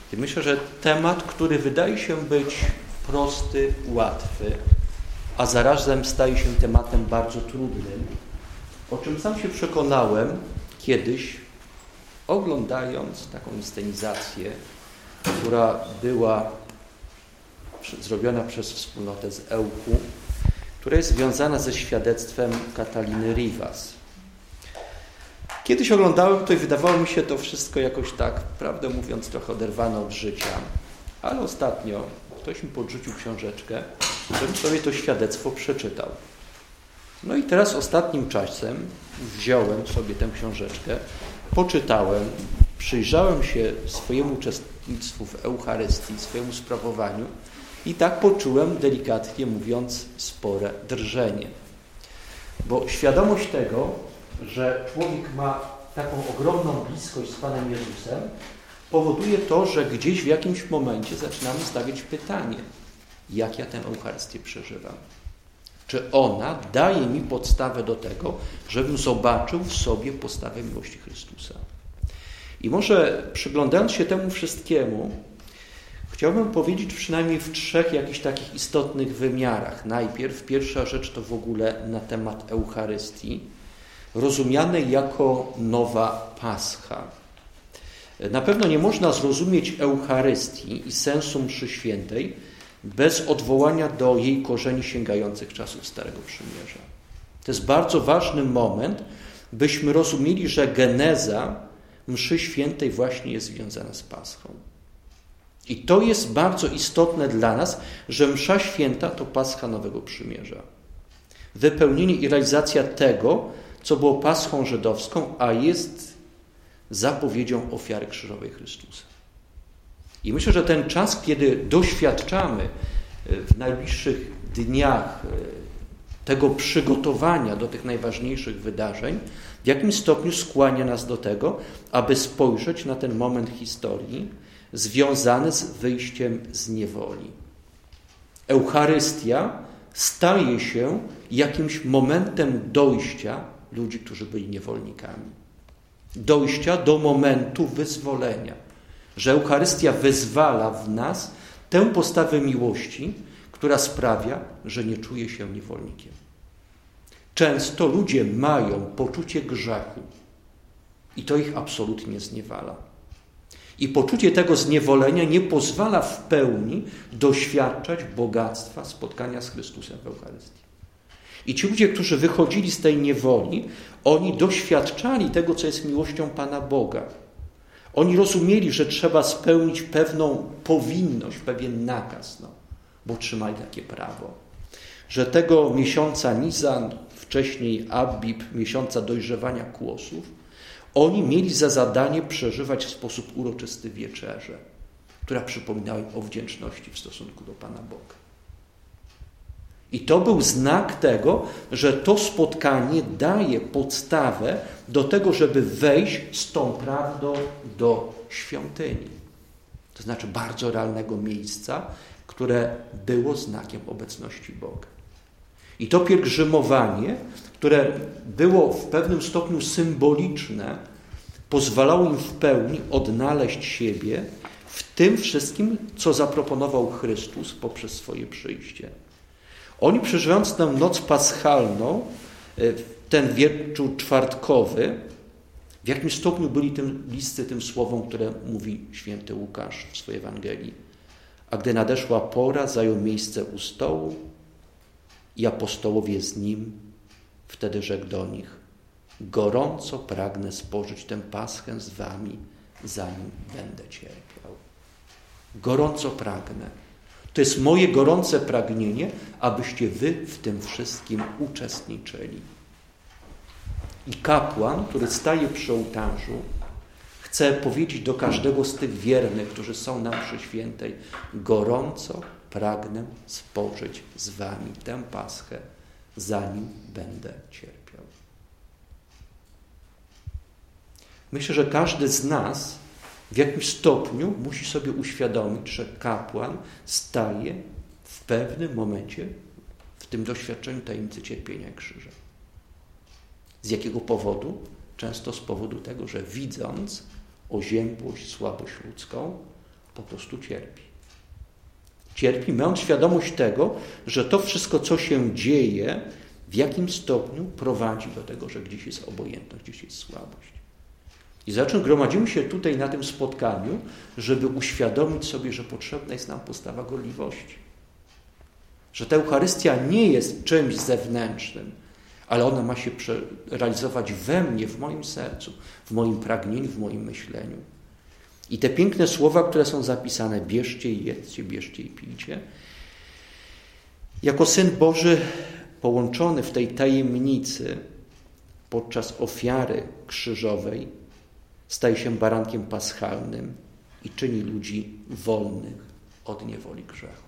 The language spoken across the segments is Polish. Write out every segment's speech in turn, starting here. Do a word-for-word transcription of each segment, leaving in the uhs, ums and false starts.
I myślę, że temat, który wydaje się być prosty, łatwy, a zarazem staje się tematem bardzo trudnym, o czym sam się przekonałem kiedyś, oglądając taką inscenizację, która była zrobiona przez wspólnotę z Ełku, która jest związana ze świadectwem Kataliny Rivas. Kiedyś oglądałem to i wydawało mi się to wszystko jakoś tak, prawdę mówiąc, trochę oderwane od życia, ale ostatnio ktoś mi podrzucił książeczkę, żebym sobie to świadectwo przeczytał. No i teraz ostatnim czasem wziąłem sobie tę książeczkę, poczytałem, przyjrzałem się swojemu uczestnictwu w Eucharystii, swojemu sprawowaniu i tak poczułem, delikatnie mówiąc, spore drżenie. Bo świadomość tego, że człowiek ma taką ogromną bliskość z Panem Jezusem, powoduje to, że gdzieś w jakimś momencie zaczynamy stawiać pytanie, jak ja tę Eucharystię przeżywam. Czy ona daje mi podstawę do tego, żebym zobaczył w sobie postawę miłości Chrystusa. I może przyglądając się temu wszystkiemu, chciałbym powiedzieć przynajmniej w trzech jakichś takich istotnych wymiarach. Najpierw pierwsza rzecz to w ogóle na temat Eucharystii, rozumianej jako nowa Pascha. Na pewno nie można zrozumieć Eucharystii i sensu mszy świętej bez odwołania do jej korzeni sięgających czasów Starego Przymierza. To jest bardzo ważny moment, byśmy rozumieli, że geneza mszy świętej właśnie jest związana z Paschą. I to jest bardzo istotne dla nas, że msza święta to Pascha Nowego Przymierza. Wypełnienie i realizacja tego, co było Paschą żydowską, a jest zapowiedzią ofiary krzyżowej Chrystusa. I myślę, że ten czas, kiedy doświadczamy w najbliższych dniach tego przygotowania do tych najważniejszych wydarzeń, w jakim stopniu skłania nas do tego, aby spojrzeć na ten moment historii związany z wyjściem z niewoli. Eucharystia staje się jakimś momentem dojścia ludzi, którzy byli niewolnikami. Dojścia do momentu wyzwolenia. Że Eucharystia wyzwala w nas tę postawę miłości, która sprawia, że nie czuje się niewolnikiem. Często ludzie mają poczucie grzechu i to ich absolutnie zniewala. I poczucie tego zniewolenia nie pozwala w pełni doświadczać bogactwa spotkania z Chrystusem w Eucharystii. I ci ludzie, którzy wychodzili z tej niewoli, oni doświadczali tego, co jest miłością Pana Boga. Oni rozumieli, że trzeba spełnić pewną powinność, pewien nakaz, no, bo otrzymali takie prawo. Że tego miesiąca Nisan, wcześniej Abib, miesiąca dojrzewania kłosów, oni mieli za zadanie przeżywać w sposób uroczysty wieczerzę, która przypominała im o wdzięczności w stosunku do Pana Boga. I to był znak tego, że to spotkanie daje podstawę do tego, żeby wejść z tą prawdą do świątyni. To znaczy bardzo realnego miejsca, które było znakiem obecności Boga. I to pielgrzymowanie, które było w pewnym stopniu symboliczne, pozwalało im w pełni odnaleźć siebie w tym wszystkim, co zaproponował Chrystus poprzez swoje przyjście. Oni, przeżywając tę noc paschalną, ten wieczór czwartkowy, w jakim stopniu byli tym bliscy tym słowom, które mówi święty Łukasz w swojej Ewangelii. A gdy nadeszła pora, zajął miejsce u stołu i apostołowie z nim. Wtedy rzekł do nich: gorąco pragnę spożyć tę paschę z wami, zanim będę cierpiał. Gorąco pragnę. To jest moje gorące pragnienie, abyście wy w tym wszystkim uczestniczyli. I kapłan, który staje przy ołtarzu, chce powiedzieć do każdego z tych wiernych, którzy są na mszy świętej: gorąco pragnę spożyć z wami tę paschę, zanim będę cierpiał. Myślę, że każdy z nas w jakimś stopniu musi sobie uświadomić, że kapłan staje w pewnym momencie w tym doświadczeniu tajemnicy cierpienia i krzyża. Z jakiego powodu? Często z powodu tego, że widząc oziębłość, słabość ludzką, po prostu cierpi. Cierpi, mając świadomość tego, że to wszystko, co się dzieje, w jakim stopniu prowadzi do tego, że gdzieś jest obojętność, gdzieś jest słabość. I zatem gromadzimy się tutaj na tym spotkaniu, żeby uświadomić sobie, że potrzebna jest nam postawa gorliwości. Że ta Eucharystia nie jest czymś zewnętrznym, ale ona ma się realizować we mnie, w moim sercu, w moim pragnieniu, w moim myśleniu. I te piękne słowa, które są zapisane, bierzcie i jedzcie, bierzcie i pijcie, jako Syn Boży połączony w tej tajemnicy podczas ofiary krzyżowej staje się barankiem paschalnym i czyni ludzi wolnych od niewoli grzechu.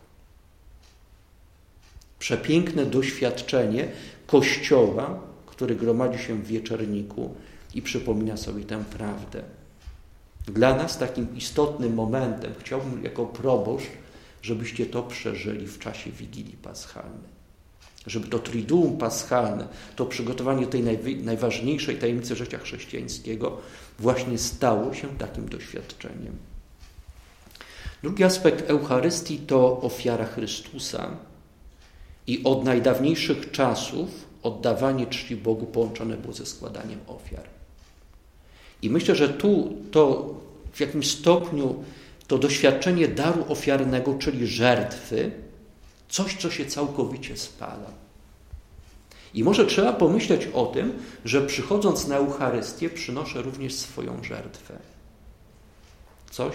Przepiękne doświadczenie Kościoła, który gromadzi się w wieczorniku i przypomina sobie tę prawdę. Dla nas takim istotnym momentem, chciałbym jako proboszcz, żebyście to przeżyli w czasie Wigilii Paschalnej. Żeby to triduum paschalne, to przygotowanie tej najważniejszej tajemnicy życia chrześcijańskiego właśnie stało się takim doświadczeniem. Drugi aspekt Eucharystii to ofiara Chrystusa i od najdawniejszych czasów oddawanie czci Bogu połączone było ze składaniem ofiar. I myślę, że tu to w jakimś stopniu to doświadczenie daru ofiarnego, czyli żertwy, coś, co się całkowicie spala. I może trzeba pomyśleć o tym, że przychodząc na Eucharystię przynoszę również swoją żertwę. Coś,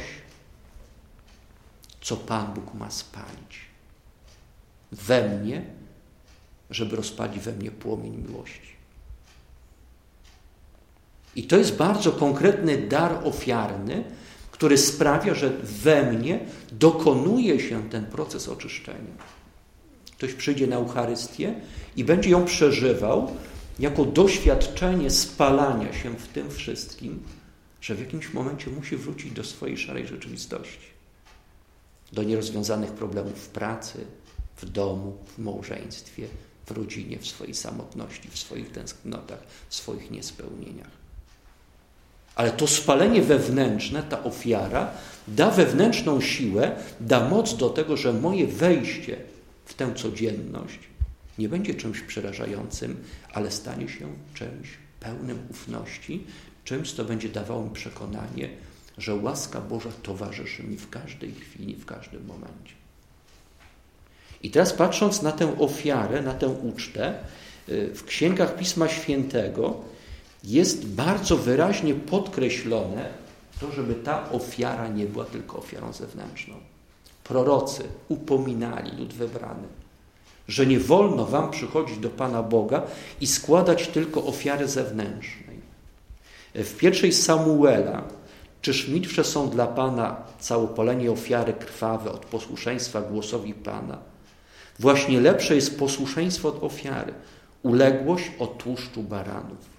co Pan Bóg ma spalić we mnie, żeby rozpalić we mnie płomień miłości. I to jest bardzo konkretny dar ofiarny, który sprawia, że we mnie dokonuje się ten proces oczyszczenia. Ktoś przyjdzie na Eucharystię i będzie ją przeżywał jako doświadczenie spalania się w tym wszystkim, że w jakimś momencie musi wrócić do swojej szarej rzeczywistości. Do nierozwiązanych problemów w pracy, w domu, w małżeństwie, w rodzinie, w swojej samotności, w swoich tęsknotach, w swoich niespełnieniach. Ale to spalenie wewnętrzne, ta ofiara, da wewnętrzną siłę, da moc do tego, że moje wejście w tę codzienność nie będzie czymś przerażającym, ale stanie się czymś pełnym ufności, czymś, co będzie dawało mi przekonanie, że łaska Boża towarzyszy mi w każdej chwili, w każdym momencie. I teraz patrząc na tę ofiarę, na tę ucztę, w księgach Pisma Świętego jest bardzo wyraźnie podkreślone to, żeby ta ofiara nie była tylko ofiarą zewnętrzną. Prorocy upominali lud wybrany, że nie wolno wam przychodzić do Pana Boga i składać tylko ofiary zewnętrznej. W pierwszej Samuela, czyż milsze są dla Pana całopalenie ofiary krwawe od posłuszeństwa głosowi Pana? Właśnie lepsze jest posłuszeństwo od ofiary, uległość od tłuszczu baranów.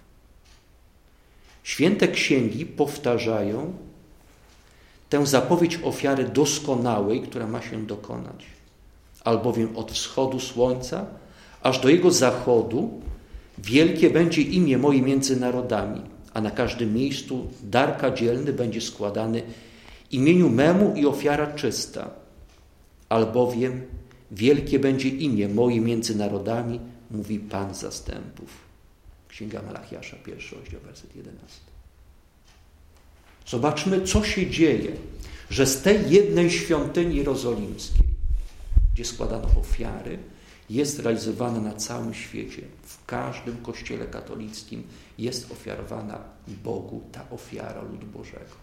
Święte księgi powtarzają tę zapowiedź ofiary doskonałej, która ma się dokonać. Albowiem od wschodu słońca aż do jego zachodu wielkie będzie imię moje między narodami, a na każdym miejscu dar kadzielny będzie składany imieniu memu i ofiara czysta. Albowiem wielkie będzie imię moje między narodami, mówi Pan zastępów. Księga Malachiasza, pierwszy rozdział, werset jedenasty. Zobaczmy, co się dzieje, że z tej jednej świątyni jerozolimskiej, gdzie składano ofiary, jest realizowana na całym świecie. W każdym kościele katolickim jest ofiarowana Bogu ta ofiara ludu Bożego.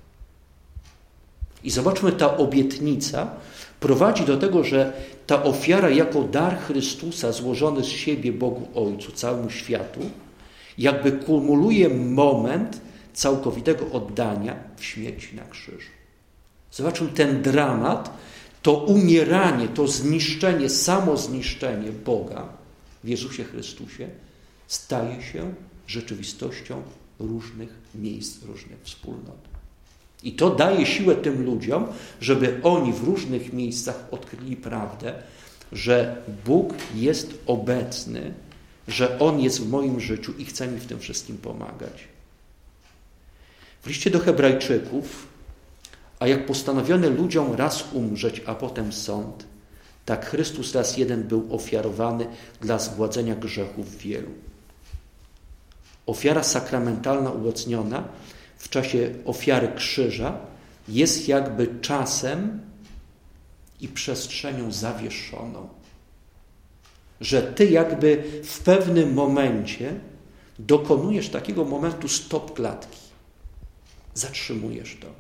I zobaczmy, ta obietnica prowadzi do tego, że ta ofiara jako dar Chrystusa złożony z siebie Bogu Ojcu, całemu światu, jakby kumuluje moment całkowitego oddania w śmierci na krzyżu. Zobaczmy ten dramat, to umieranie, to zniszczenie, samo zniszczenie Boga w Jezusie Chrystusie staje się rzeczywistością różnych miejsc, różnych wspólnot. I to daje siłę tym ludziom, żeby oni w różnych miejscach odkryli prawdę, że Bóg jest obecny, że On jest w moim życiu i chce mi w tym wszystkim pomagać. W liście do Hebrajczyków A jak postanowiono ludziom raz umrzeć, a potem sąd, tak Chrystus raz jeden był ofiarowany dla zgładzenia grzechów wielu. Ofiara sakramentalna uobecniona w czasie ofiary krzyża jest jakby czasem i przestrzenią zawieszoną. Że ty jakby w pewnym momencie dokonujesz takiego momentu stop klatki. Zatrzymujesz to.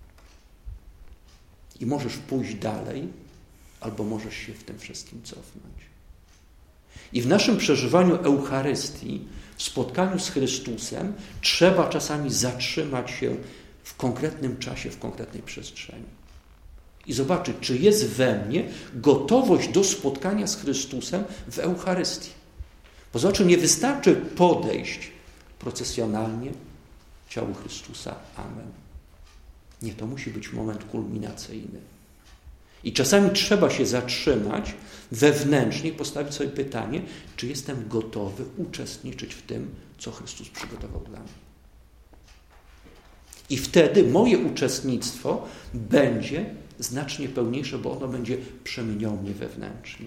I możesz pójść dalej, albo możesz się w tym wszystkim cofnąć. I w naszym przeżywaniu Eucharystii, w spotkaniu z Chrystusem, trzeba czasami zatrzymać się w konkretnym czasie, w konkretnej przestrzeni. I zobaczyć, czy jest we mnie gotowość do spotkania z Chrystusem w Eucharystii. Bo zobaczcie, nie wystarczy podejść procesjonalnie ciału Chrystusa. Amen. Nie, to musi być moment kulminacyjny. I czasami trzeba się zatrzymać wewnętrznie i postawić sobie pytanie, czy jestem gotowy uczestniczyć w tym, co Chrystus przygotował dla mnie. I wtedy moje uczestnictwo będzie znacznie pełniejsze, bo ono będzie przemieniało mnie wewnętrznie.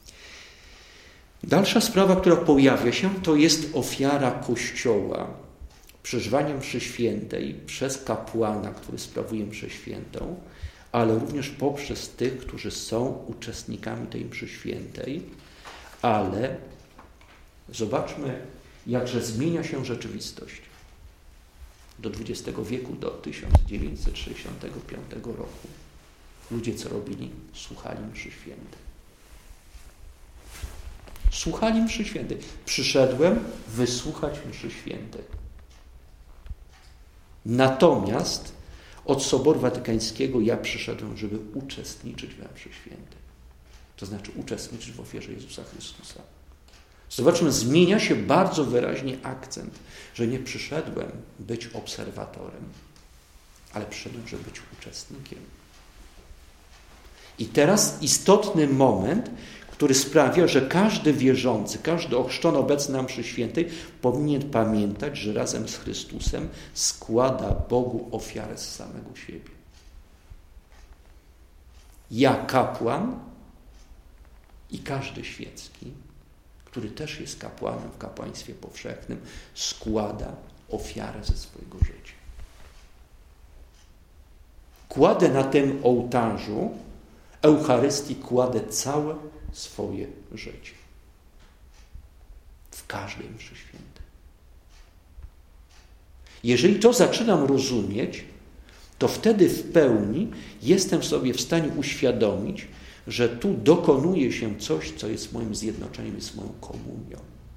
Dalsza sprawa, która pojawia się, to jest ofiara Kościoła. Przeżywanie mszy świętej przez kapłana, który sprawuje mszę świętą, ale również poprzez tych, którzy są uczestnikami tej mszy świętej. Ale zobaczmy, jakże zmienia się rzeczywistość. Do dwudziestego wieku, do tysiąc dziewięćset sześćdziesiątego piątego roku ludzie co robili? Słuchali mszy świętej. Słuchali mszy świętej. Przyszedłem wysłuchać mszy świętej. Natomiast od Soboru Watykańskiego ja przyszedłem, żeby uczestniczyć w mszy świętej. To znaczy uczestniczyć w ofierze Jezusa Chrystusa. Zobaczmy, zmienia się bardzo wyraźnie akcent, że nie przyszedłem być obserwatorem, ale przyszedłem, żeby być uczestnikiem. I teraz istotny moment, który sprawia, że każdy wierzący, każdy ochrzczony obecny na mszy świętej powinien pamiętać, że razem z Chrystusem składa Bogu ofiarę z samego siebie. Ja, kapłan i każdy świecki, który też jest kapłanem w kapłaństwie powszechnym, składa ofiarę ze swojego życia. Kładę na tym ołtarzu Eucharystii, kładę całe swoje życie. W każdej mszy świętej. Jeżeli to zaczynam rozumieć, to wtedy w pełni jestem sobie w stanie uświadomić, że tu dokonuje się coś, co jest moim zjednoczeniem, jest moją komunią.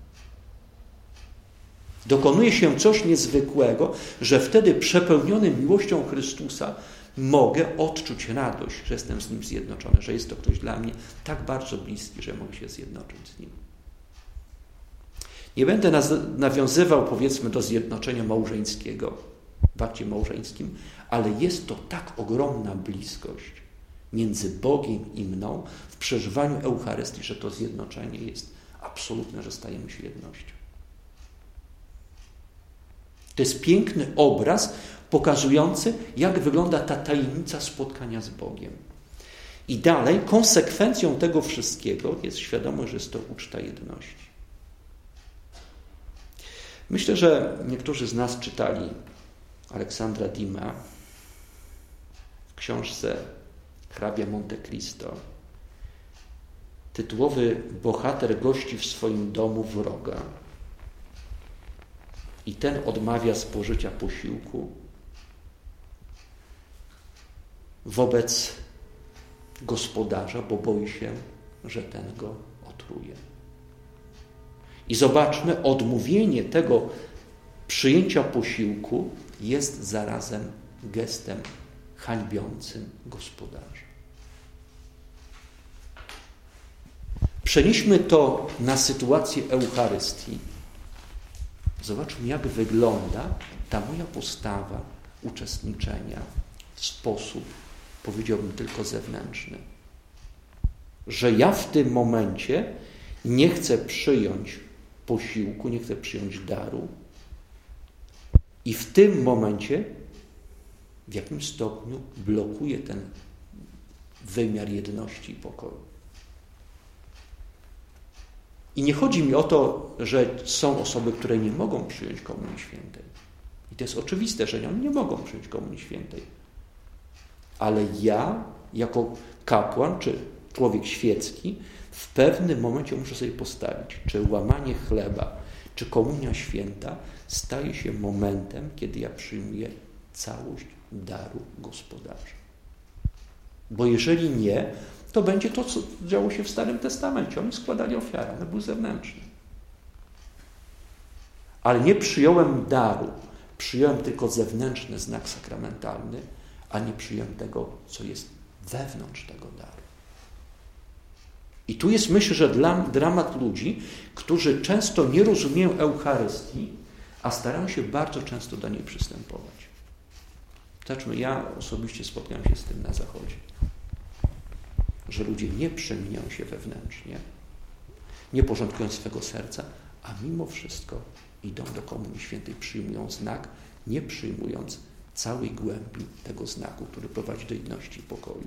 Dokonuje się coś niezwykłego, że wtedy przepełniony miłością Chrystusa mogę odczuć radość, że jestem z Nim zjednoczony, że jest to ktoś dla mnie tak bardzo bliski, że mogę się zjednoczyć z Nim. Nie będę nawiązywał, powiedzmy, do zjednoczenia małżeńskiego w akcie małżeńskim, ale jest to tak ogromna bliskość między Bogiem i mną w przeżywaniu Eucharystii, że to zjednoczenie jest absolutne, że stajemy się jednością. To jest piękny obraz pokazujący, jak wygląda ta tajemnica spotkania z Bogiem. I dalej konsekwencją tego wszystkiego jest świadomość, że jest to uczta jedności. Myślę, że niektórzy z nas czytali Aleksandra Dumas w książce Hrabia Monte Cristo. Tytułowy bohater gości w swoim domu wroga i ten odmawia spożycia posiłku wobec gospodarza, bo boi się, że ten go otruje. I zobaczmy, odmówienie tego przyjęcia posiłku jest zarazem gestem hańbiącym gospodarza. Przenieśmy to na sytuację Eucharystii. Zobaczmy, jak wygląda ta moja postawa uczestniczenia w sposób, powiedziałbym, tylko zewnętrzny. Że ja w tym momencie nie chcę przyjąć posiłku, nie chcę przyjąć daru i w tym momencie w jakim stopniu blokuje ten wymiar jedności i pokoju. I nie chodzi mi o to, że są osoby, które nie mogą przyjąć Komunii Świętej. I to jest oczywiste, że oni nie mogą przyjąć Komunii Świętej. Ale ja, jako kapłan, czy człowiek świecki, w pewnym momencie muszę sobie postawić, czy łamanie chleba, czy Komunia Święta staje się momentem, kiedy ja przyjmuję całość daru gospodarza. Bo jeżeli nie, to będzie to, co działo się w Starym Testamencie. Oni składali ofiarę, one były zewnętrzne. Ale nie przyjąłem daru, przyjąłem tylko zewnętrzny znak sakramentalny, a nie przyjąłem tego, co jest wewnątrz tego daru. I tu jest, myślę, że dla, dramat ludzi, którzy często nie rozumieją Eucharystii, a starają się bardzo często do niej przystępować. Zobaczmy, ja osobiście spotkałem się z tym na Zachodzie, że ludzie nie przemieniają się wewnętrznie, nie porządkują swego serca, a mimo wszystko idą do Komunii Świętej, przyjmują znak, nie przyjmując całej głębi tego znaku, który prowadzi do jedności i pokoju.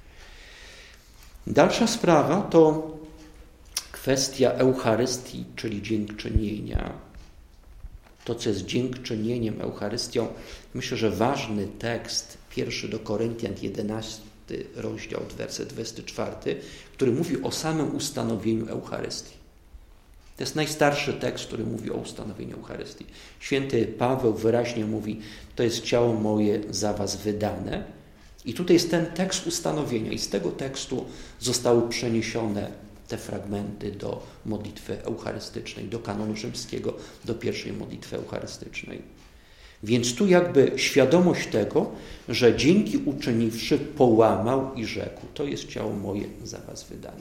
Dalsza sprawa to kwestia Eucharystii, czyli dziękczynienia. To, co jest dziękczynieniem, Eucharystią, myślę, że ważny tekst, pierwszy do Koryntian, jedenasty rozdział, werset dwudziesty czwarty, który mówi o samym ustanowieniu Eucharystii. To jest najstarszy tekst, który mówi o ustanowieniu Eucharystii. Święty Paweł wyraźnie mówi, to jest ciało moje za was wydane. I tutaj jest ten tekst ustanowienia i z tego tekstu zostały przeniesione te fragmenty do modlitwy eucharystycznej, do kanonu rzymskiego, do pierwszej modlitwy eucharystycznej. Więc tu jakby świadomość tego, że dzięki uczyniwszy połamał i rzekł, to jest ciało moje za was wydane.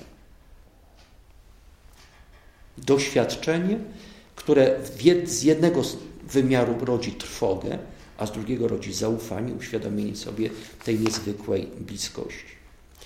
Doświadczenie, które z jednego wymiaru rodzi trwogę, a z drugiego rodzi zaufanie, uświadomienie sobie tej niezwykłej bliskości.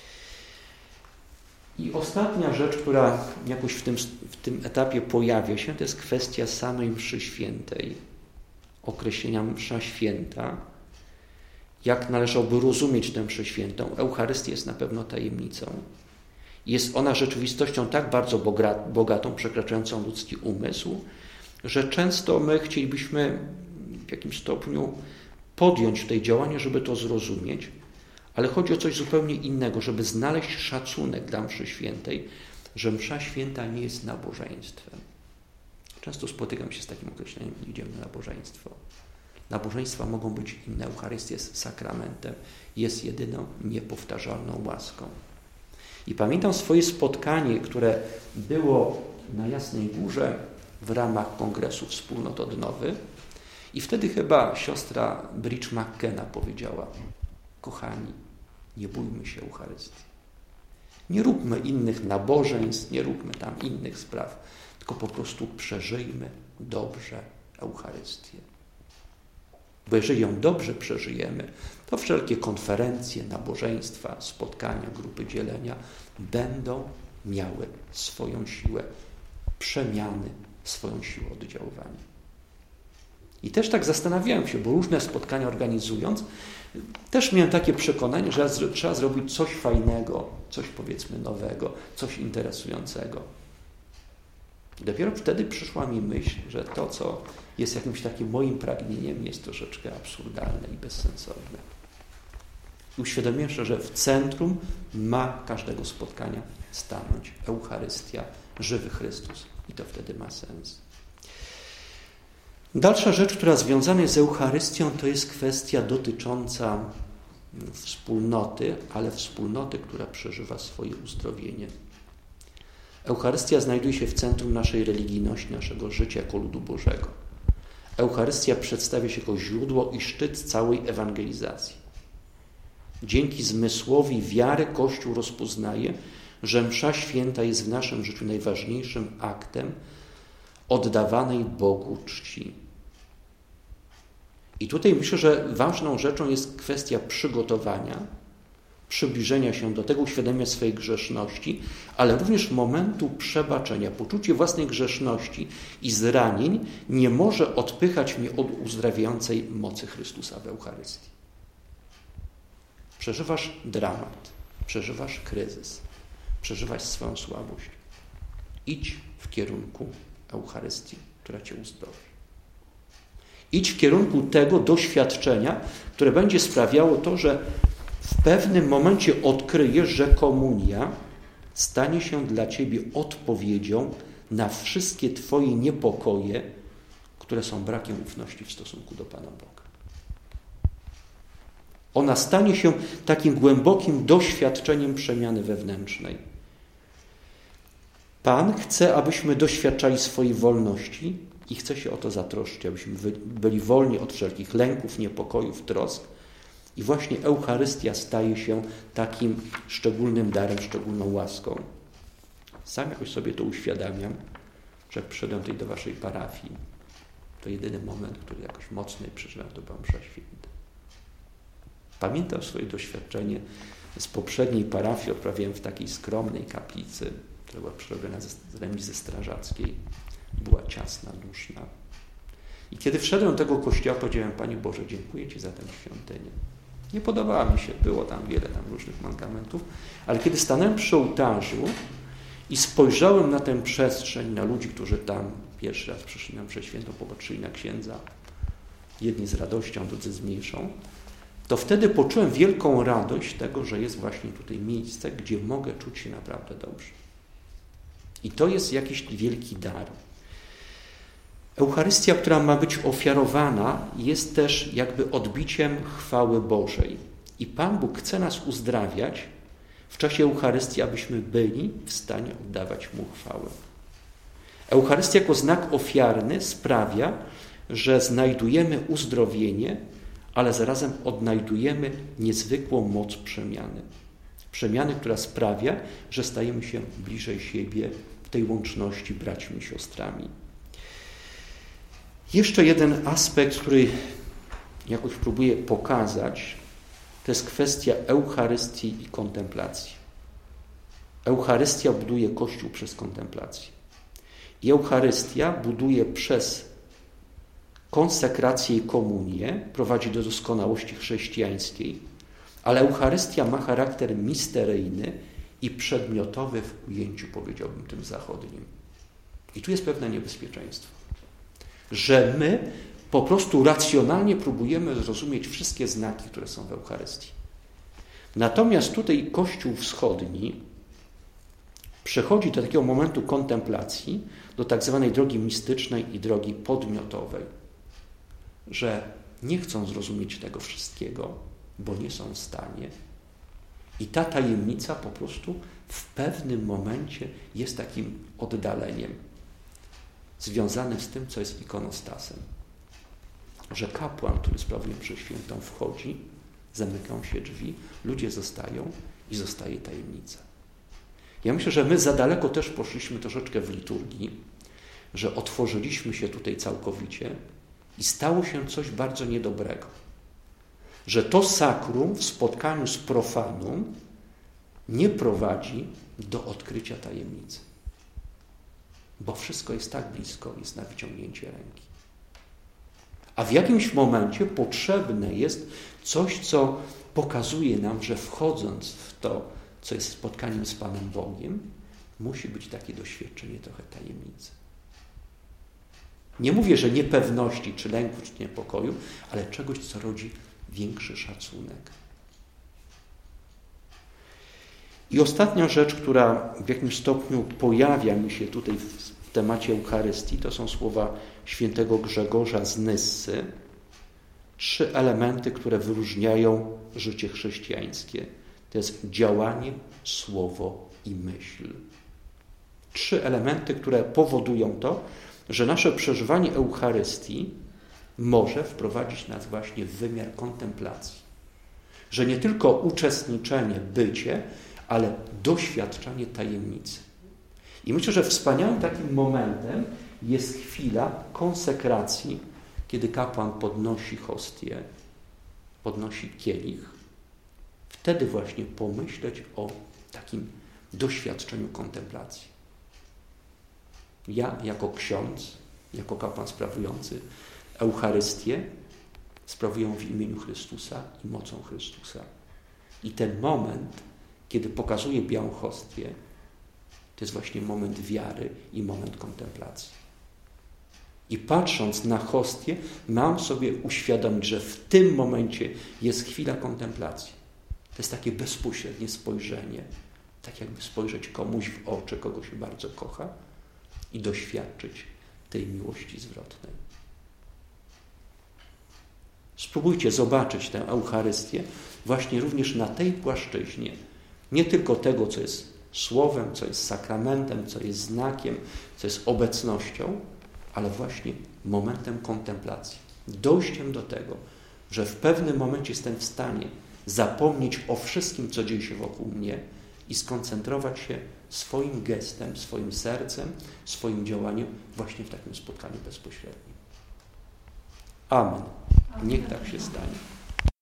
I ostatnia rzecz, która jakoś w tym, w tym etapie pojawia się, to jest kwestia samej mszy świętej, określenia msza święta, jak należałoby rozumieć tę mszę świętą. Eucharystia jest na pewno tajemnicą. Jest ona rzeczywistością tak bardzo bogatą, przekraczającą ludzki umysł, że często my chcielibyśmy w jakimś stopniu podjąć tutaj działanie, żeby to zrozumieć, ale chodzi o coś zupełnie innego, żeby znaleźć szacunek dla mszy świętej, że msza święta nie jest nabożeństwem. Często spotykam się z takim określeniem, idziemy na nabożeństwo. Nabożeństwa mogą być inne, Eucharystia jest sakramentem, jest jedyną niepowtarzalną łaską. I pamiętam swoje spotkanie, które było na Jasnej Górze w ramach Kongresu Wspólnot Odnowy. I wtedy chyba siostra Bridge McKenna powiedziała, kochani, nie bójmy się Eucharystii. Nie róbmy innych nabożeństw, nie róbmy tam innych spraw, tylko po prostu przeżyjmy dobrze Eucharystię. Bo jeżeli ją dobrze przeżyjemy, to wszelkie konferencje, nabożeństwa, spotkania, grupy dzielenia będą miały swoją siłę przemiany, swoją siłę oddziaływania. I też tak zastanawiałem się, bo różne spotkania organizując, też miałem takie przekonanie, że trzeba zrobić coś fajnego, coś powiedzmy nowego, coś interesującego. I dopiero wtedy przyszła mi myśl, że to, co jest jakimś takim moim pragnieniem, jest troszeczkę absurdalne i bezsensowne. I uświadomiłem się, że w centrum ma każdego spotkania stanąć Eucharystia, żywy Chrystus. I to wtedy ma sens. Dalsza rzecz, która związana jest z Eucharystią, to jest kwestia dotycząca wspólnoty, ale wspólnoty, która przeżywa swoje uzdrowienie. Eucharystia znajduje się w centrum naszej religijności, naszego życia jako ludu Bożego. Eucharystia przedstawia się jako źródło i szczyt całej ewangelizacji. Dzięki zmysłowi wiary Kościół rozpoznaje, że msza święta jest w naszym życiu najważniejszym aktem oddawanej Bogu czci. I tutaj myślę, że ważną rzeczą jest kwestia przygotowania, przybliżenia się do tego, uświadomienia swojej grzeszności, ale również momentu przebaczenia. Poczucie własnej grzeszności i zranień nie może odpychać mnie od uzdrawiającej mocy Chrystusa w Eucharystii. Przeżywasz dramat, przeżywasz kryzys, przeżywasz swoją słabość. Idź w kierunku Eucharystii, która cię uzdrowi. Idź w kierunku tego doświadczenia, które będzie sprawiało to, że w pewnym momencie odkryjesz, że komunia stanie się dla ciebie odpowiedzią na wszystkie twoje niepokoje, które są brakiem ufności w stosunku do Pana Boga. Ona stanie się takim głębokim doświadczeniem przemiany wewnętrznej. Pan chce, abyśmy doświadczali swojej wolności i chce się o to zatroszczyć, abyśmy byli wolni od wszelkich lęków, niepokojów, trosk. I właśnie Eucharystia staje się takim szczególnym darem, szczególną łaską. Sam jakoś sobie to uświadamiam, że jak przyszedłem tutaj do waszej parafii, to jedyny moment, który jakoś mocniej przeżyłem, to była msza święta. Pamiętam swoje doświadczenie z poprzedniej parafii, odprawiałem w takiej skromnej kaplicy, która była przerobiona z remizy strażackiej. Była ciasna, duszna. I kiedy wszedłem do tego kościoła, powiedziałem: Panie Boże, dziękuję Ci za tę świątynię. Nie podobała mi się, było tam wiele tam różnych mankamentów, ale kiedy stanąłem przy ołtarzu i spojrzałem na tę przestrzeń, na ludzi, którzy tam pierwszy raz przyszli na mszę świętą, popatrzyli na księdza, jedni z radością, drudzy z mniejszą, to wtedy poczułem wielką radość tego, że jest właśnie tutaj miejsce, gdzie mogę czuć się naprawdę dobrze. I to jest jakiś wielki dar. Eucharystia, która ma być ofiarowana, jest też jakby odbiciem chwały Bożej. I Pan Bóg chce nas uzdrawiać w czasie Eucharystii, abyśmy byli w stanie oddawać Mu chwałę. Eucharystia jako znak ofiarny sprawia, że znajdujemy uzdrowienie, ale zarazem odnajdujemy niezwykłą moc przemiany. Przemiany, która sprawia, że stajemy się bliżej siebie w tej łączności braćmi i siostrami. Jeszcze jeden aspekt, który jakoś próbuję pokazać, to jest kwestia Eucharystii i kontemplacji. Eucharystia buduje Kościół przez kontemplację. I Eucharystia buduje przez konsekrację i komunię, prowadzi do doskonałości chrześcijańskiej, ale Eucharystia ma charakter misteryjny i przedmiotowy w ujęciu, powiedziałbym, tym zachodnim. I tu jest pewne niebezpieczeństwo, że my po prostu racjonalnie próbujemy zrozumieć wszystkie znaki, które są w Eucharystii. Natomiast tutaj Kościół wschodni przechodzi do takiego momentu kontemplacji, do tak zwanej drogi mistycznej i drogi podmiotowej, że nie chcą zrozumieć tego wszystkiego, bo nie są w stanie. I ta tajemnica po prostu w pewnym momencie jest takim oddaleniem związanym z tym, co jest ikonostasem. Że kapłan, który sprawuje mszę świętą, wchodzi, zamykają się drzwi, ludzie zostają i zostaje tajemnica. Ja myślę, że my za daleko też poszliśmy troszeczkę w liturgii, że otworzyliśmy się tutaj całkowicie i stało się coś bardzo niedobrego. Że to sakrum w spotkaniu z profanum nie prowadzi do odkrycia tajemnicy. Bo wszystko jest tak blisko, jest na wyciągnięcie ręki. A w jakimś momencie potrzebne jest coś, co pokazuje nam, że wchodząc w to, co jest spotkaniem z Panem Bogiem, musi być takie doświadczenie trochę tajemnicy. Nie mówię, że niepewności, czy lęku, czy niepokoju, ale czegoś, co rodzi większy szacunek. I ostatnia rzecz, która w jakimś stopniu pojawia mi się tutaj w temacie Eucharystii, to są słowa świętego Grzegorza z Nyssy. Trzy elementy, które wyróżniają życie chrześcijańskie. To jest działanie, słowo i myśl. Trzy elementy, które powodują to, że nasze przeżywanie Eucharystii może wprowadzić nas właśnie w wymiar kontemplacji. Że nie tylko uczestniczenie, bycie, ale doświadczanie tajemnicy. I myślę, że wspaniałym takim momentem jest chwila konsekracji, kiedy kapłan podnosi hostię, podnosi kielich. Wtedy właśnie pomyśleć o takim doświadczeniu kontemplacji. Ja jako ksiądz, jako kapłan sprawujący Eucharystię, sprawuję w imieniu Chrystusa i mocą Chrystusa. I ten moment, kiedy pokazuje białą hostię, to jest właśnie moment wiary i moment kontemplacji. I patrząc na hostię, mam sobie uświadomić, że w tym momencie jest chwila kontemplacji. To jest takie bezpośrednie spojrzenie, tak jakby spojrzeć komuś w oczy, kogo się bardzo kocha i doświadczyć tej miłości zwrotnej. Spróbujcie zobaczyć tę Eucharystię właśnie również na tej płaszczyźnie. Nie tylko tego, co jest słowem, co jest sakramentem, co jest znakiem, co jest obecnością, ale właśnie momentem kontemplacji. Dojściem do tego, że w pewnym momencie jestem w stanie zapomnieć o wszystkim, co dzieje się wokół mnie i skoncentrować się swoim gestem, swoim sercem, swoim działaniem właśnie w takim spotkaniu bezpośrednim. Amen. Niech tak się stanie.